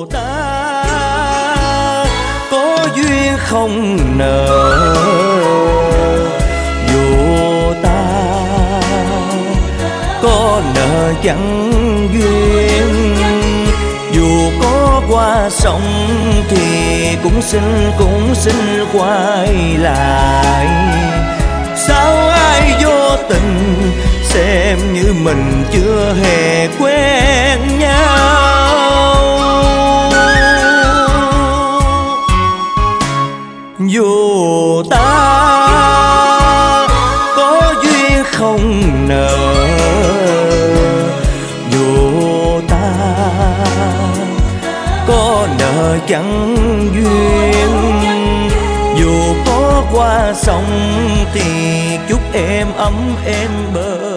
ta có duyên không nợ, dù ta có nợ chẳng duyên, dù có qua sông thì cũng xin quay lại. Sao ai vô tình xem như mình chưa hề quen nhau. Dù ta có duyên không nợ, dù ta có nợ chẳng duyên, dù có qua sông thì chúc em ấm êm bờ